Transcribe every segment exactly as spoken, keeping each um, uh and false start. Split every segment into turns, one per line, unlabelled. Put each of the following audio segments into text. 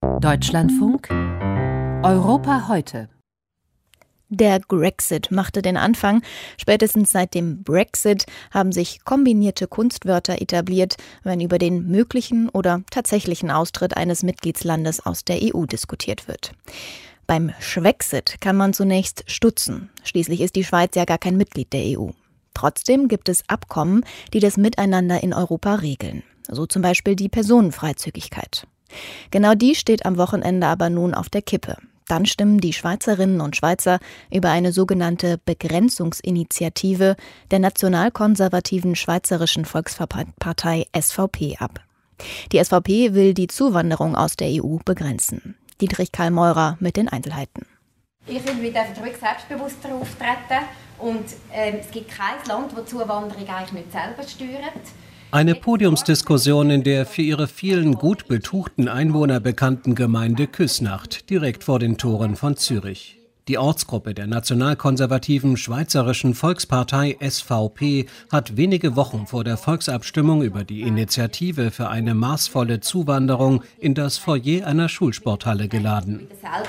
Deutschlandfunk Europa heute.
Der Grexit machte den Anfang. Spätestens seit dem Brexit haben sich kombinierte Kunstwörter etabliert, wenn über den möglichen oder tatsächlichen Austritt eines Mitgliedslandes aus der E U diskutiert wird. Beim Schwexit kann man zunächst stutzen. Schließlich ist die Schweiz ja gar kein Mitglied der E U. Trotzdem gibt es Abkommen, die das Miteinander in Europa regeln. So zum Beispiel die Personenfreizügigkeit. Genau die steht am Wochenende aber nun auf der Kippe. Dann stimmen die Schweizerinnen und Schweizer über eine sogenannte Begrenzungsinitiative der nationalkonservativen Schweizerischen Volkspartei S V P ab. Die S V P will die Zuwanderung aus der E U begrenzen. Dietrich Karl Meurer mit den Einzelheiten.
Ich will wieder ruhig selbstbewusster auftreten und äh, es gibt kein Land, das die Zuwanderung eigentlich nicht selber steuert.
Eine Podiumsdiskussion in der für ihre vielen gut betuchten Einwohner bekannten Gemeinde Küsnacht, direkt vor den Toren von Zürich. Die Ortsgruppe der nationalkonservativen Schweizerischen Volkspartei S V P hat wenige Wochen vor der Volksabstimmung über die Initiative für eine maßvolle Zuwanderung in das Foyer einer Schulsporthalle geladen.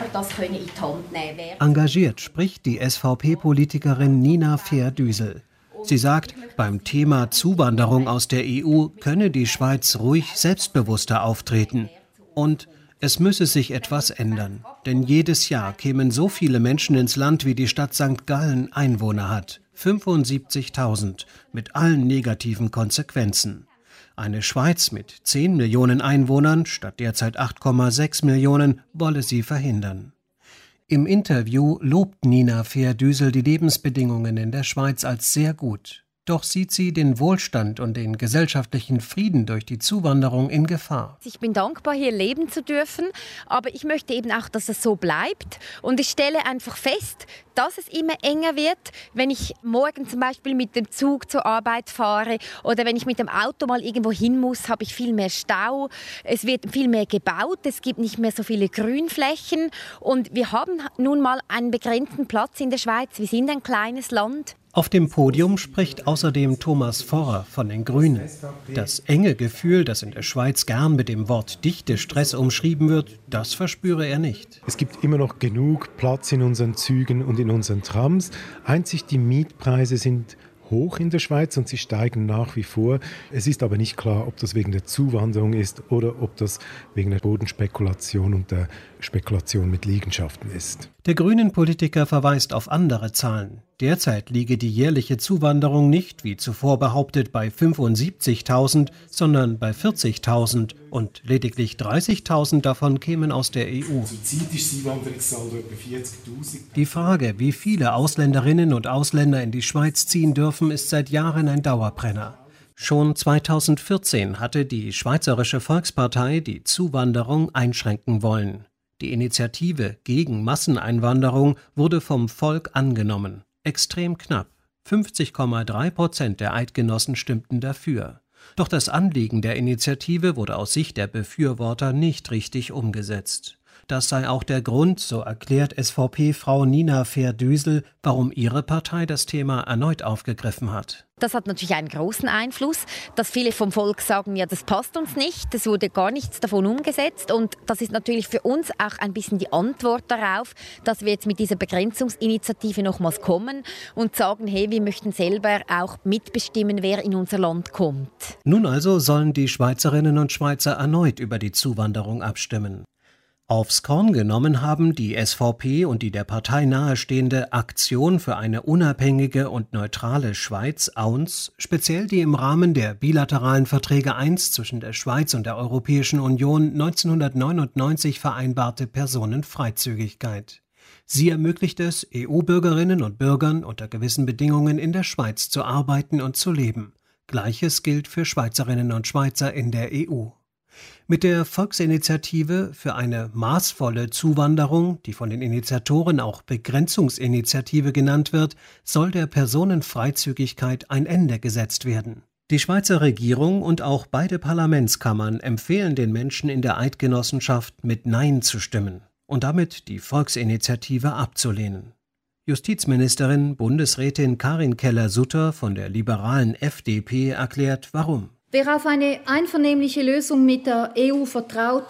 Engagiert spricht die S V P-Politikerin Nina Fehr-Düsel. Sie sagt, beim Thema Zuwanderung aus der E U könne die Schweiz ruhig selbstbewusster auftreten. Und es müsse sich etwas ändern, denn jedes Jahr kämen so viele Menschen ins Land, wie die Stadt Sankt Gallen Einwohner hat. fünfundsiebzigtausend mit allen negativen Konsequenzen. Eine Schweiz mit zehn Millionen Einwohnern statt derzeit acht Komma sechs Millionen wolle sie verhindern. Im Interview lobt Nina Fehr-Düsel die Lebensbedingungen in der Schweiz als sehr gut. Doch sieht sie den Wohlstand und den gesellschaftlichen Frieden durch die Zuwanderung in Gefahr.
Ich bin dankbar, hier leben zu dürfen, aber ich möchte eben auch, dass es so bleibt. Und ich stelle einfach fest, dass es immer enger wird, wenn ich morgen zum Beispiel mit dem Zug zur Arbeit fahre oder wenn ich mit dem Auto mal irgendwo hin muss, habe ich viel mehr Stau. Es wird viel mehr gebaut, es gibt nicht mehr so viele Grünflächen und wir haben nun mal einen begrenzten Platz in der Schweiz. Wir sind ein kleines Land.
Auf dem Podium spricht außerdem Thomas Vorrer von den Grünen. Das enge Gefühl, das in der Schweiz gern mit dem Wort Dichtestress umschrieben wird, das verspüre er nicht.
Es gibt immer noch genug Platz in unseren Zügen und in unseren Trams. Einzig die Mietpreise sind hoch in der Schweiz und sie steigen nach wie vor. Es ist aber nicht klar, ob das wegen der Zuwanderung ist oder ob das wegen der Bodenspekulation und der Spekulation mit Liegenschaften ist.
Der Grünen-Politiker verweist auf andere Zahlen. Derzeit liege die jährliche Zuwanderung nicht, wie zuvor behauptet, bei fünfundsiebzigtausend, sondern bei vierzigtausend und lediglich dreißigtausend davon kämen aus der E U.
Zurzeit ist die Einwanderungssaldo etwa vierzigtausend.
Die Frage, wie viele Ausländerinnen und Ausländer in die Schweiz ziehen dürfen, ist seit Jahren ein Dauerbrenner. Schon zweitausendvierzehn hatte die Schweizerische Volkspartei die Zuwanderung einschränken wollen. Die Initiative gegen Masseneinwanderung wurde vom Volk angenommen. Extrem knapp. fünfzig Komma drei Prozent der Eidgenossen stimmten dafür. Doch das Anliegen der Initiative wurde aus Sicht der Befürworter nicht richtig umgesetzt. Das sei auch der Grund, so erklärt S V P-Frau Nina Fehr-Düsel, warum ihre Partei das Thema erneut aufgegriffen hat.
Das hat natürlich einen großen Einfluss, dass viele vom Volk sagen, ja, das passt uns nicht, es wurde gar nichts davon umgesetzt. Und das ist natürlich für uns auch ein bisschen die Antwort darauf, dass wir jetzt mit dieser Begrenzungsinitiative nochmals kommen und sagen, hey, wir möchten selber auch mitbestimmen, wer in unser Land kommt.
Nun also sollen die Schweizerinnen und Schweizer erneut über die Zuwanderung abstimmen. Aufs Korn genommen haben die S V P und die der Partei nahestehende Aktion für eine unabhängige und neutrale Schweiz A U N S, speziell die im Rahmen der bilateralen Verträge eins zwischen der Schweiz und der Europäischen Union neunzehnhundertneunundneunzig vereinbarte Personenfreizügigkeit. Sie ermöglicht es, E U-Bürgerinnen und Bürgern unter gewissen Bedingungen in der Schweiz zu arbeiten und zu leben. Gleiches gilt für Schweizerinnen und Schweizer in der E U. Mit der Volksinitiative für eine maßvolle Zuwanderung, die von den Initiatoren auch Begrenzungsinitiative genannt wird, soll der Personenfreizügigkeit ein Ende gesetzt werden. Die Schweizer Regierung und auch beide Parlamentskammern empfehlen den Menschen in der Eidgenossenschaft, mit Nein zu stimmen und damit die Volksinitiative abzulehnen. Justizministerin Bundesrätin Karin Keller-Sutter von der liberalen F D P erklärt, warum.
Wer auf eine einvernehmliche Lösung mit der E U vertraut,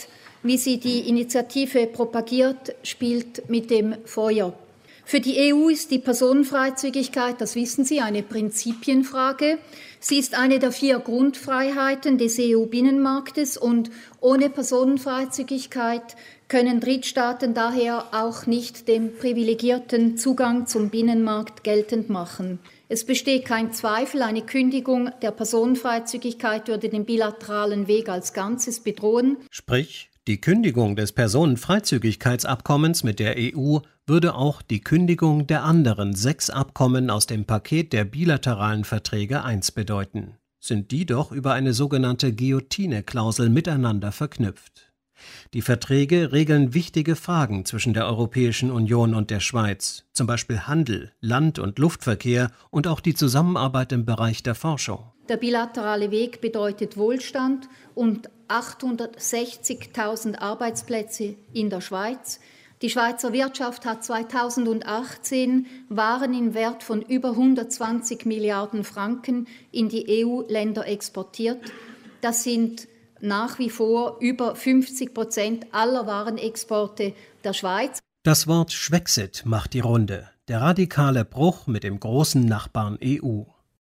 wie sie die Initiative propagiert, spielt mit dem Feuer. Für die E U ist die Personenfreizügigkeit, das wissen Sie, eine Prinzipienfrage. Sie ist eine der vier Grundfreiheiten des E U-Binnenmarktes und ohne Personenfreizügigkeit können Drittstaaten daher auch nicht den privilegierten Zugang zum Binnenmarkt geltend machen. Es besteht kein Zweifel, eine Kündigung der Personenfreizügigkeit würde den bilateralen Weg als Ganzes bedrohen.
Sprich, die Kündigung des Personenfreizügigkeitsabkommens mit der E U würde auch die Kündigung der anderen sechs Abkommen aus dem Paket der bilateralen Verträge eins bedeuten. Sind die doch über eine sogenannte Guillotine-Klausel miteinander verknüpft. Die Verträge regeln wichtige Fragen zwischen der Europäischen Union und der Schweiz, zum Beispiel Handel, Land- und Luftverkehr und auch die Zusammenarbeit im Bereich der Forschung.
Der bilaterale Weg bedeutet Wohlstand und achthundertsechzigtausend Arbeitsplätze in der Schweiz. Die Schweizer Wirtschaft hat zweitausendachtzehn Waren im Wert von über hundertzwanzig Milliarden Franken in die E U-Länder exportiert. Das sind nach wie vor über fünfzig Prozent aller Warenexporte der Schweiz.
Das Wort Schwexit macht die Runde, der radikale Bruch mit dem großen Nachbarn E U.